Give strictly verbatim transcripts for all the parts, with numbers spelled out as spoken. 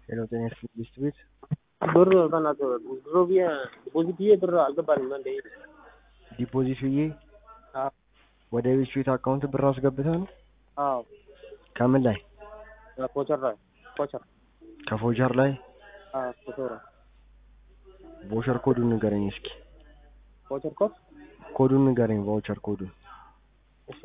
ሄሎ ጤና ይስጥልኝ ሊስት ቤት ብር በእናትህ ድሮ ብዬ ዲፖዚት ብዬ ብር አልገባልኝም እንዴ? ዲፖዚት ብዬ አዎ ወደ ቤት ቤት አካውንት ብር አስገብተህ ነው? አዎ ከምን ላይ? ፖቸር ላይ ፖቸር ከፎጀር ላይ? አዎ ፖቸር ቮቸር ኮዱን ንገረኝ እስኪ። ፖቸር ኮድ ኮዱን ንገረኝ፣ ቮቸር ኮዱን። እሺ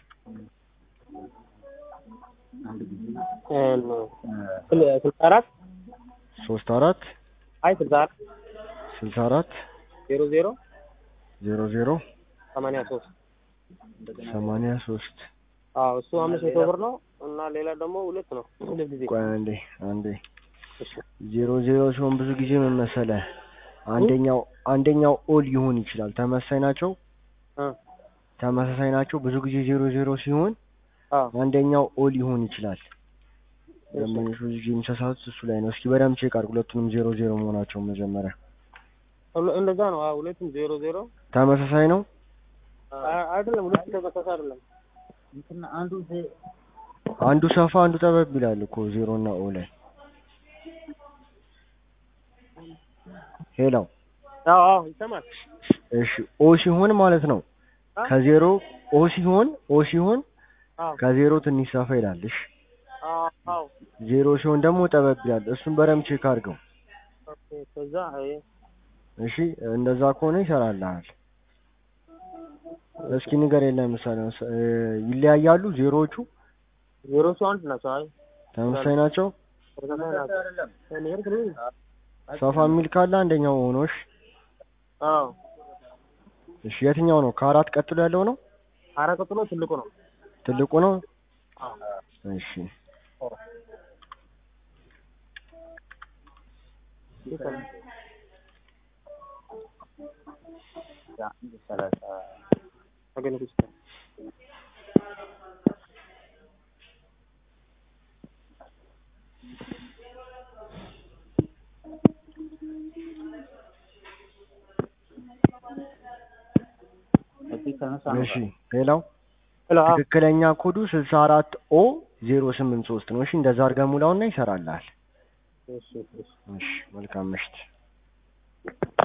እም ስልሳ አራት ሶስት አራት አይ ስልሳ አራት ስልሳ አራት ዜሮ ዜሮ ዜሮ ዜሮ ሰማንያ ሶስት ሰማንያ ሶስት አዎ እሱ አምስት መቶ ብር ነው እና ሌላ ደግሞ ሁለት ነው። ሁለት ጊዜ ቆይ አንዴ አንዴ ዜሮ ዜሮ ሲሆን ብዙ ጊዜ ምን መሰለህ፣ አንደኛው አንደኛው ኦል ይሆን ይችላል። ተመሳሳይ ናቸው እ ተመሳሳይ ናቸው። ብዙ ጊዜ ዜሮ ዜሮ ሲሆን አዎ አንደኛው ኦል ይሆን ይችላል። ለምንሽ ብዙ ጊዜ የሚሳሳቱት እሱ ላይ ነው። እስኪ በደምብ ቼክ አድርግ ሁለቱንም ዜሮ ዜሮ መሆናቸው መጀመሪያ። እንደዛ ነው። አዎ ሁለቱም ዜሮ ዜሮ ተመሳሳይ ነው አይደለም። ሁለቱም ተመሳሳይ አይደለም። እንትና አንዱ አንዱ ሰፋ አንዱ ጠበብ ይላል እኮ ዜሮ እና ኦ ላይ። ሄሎ አዎ አዎ ይሰማል። እሺ ኦ ሲሆን ማለት ነው ከዜሮ ኦ ሲሆን ኦ ሲሆን አዎ ከዜሮ ትንሽ ሰፋ ይላል። እሺ አዎ ዜሮ ሲሆን ደግሞ ጠበብ ይላል። እሱን በደምብ ቼክ አድርገው። ኦኬ ከዛ አይ እሺ እንደዛ ከሆነ ይሰራልሃል። እስኪ ንገረኝ፣ ለምሳሌ ይለያያሉ ዜሮዎቹ? ዜሮዎቹ አንድ ናቸው። አይ ተመሳሳይ ናቸው። ተመሳሳይ ናቸው። ሰፋ የሚል ካለ አንደኛው ሆኖ። እሺ አዎ እሺ የትኛው ነው? ከአራት ቀጥሎ ያለው ነው? አራት ቀጥሎ ትልቁ ነው። ትልቁ ነው? አዎ እሺ ያ ሰላሳ አገኘሁት። እሺ ሌላው ሄሎ ትክክለኛ ኮዱ ስልሳ አራት ኦ ዜሮ ስምንት ሶስት ነው። እሺ እንደዛ አድርገህ ሙላውና ይሰራልሃል። እሺ እሺ እሺ መልካም ምሽት።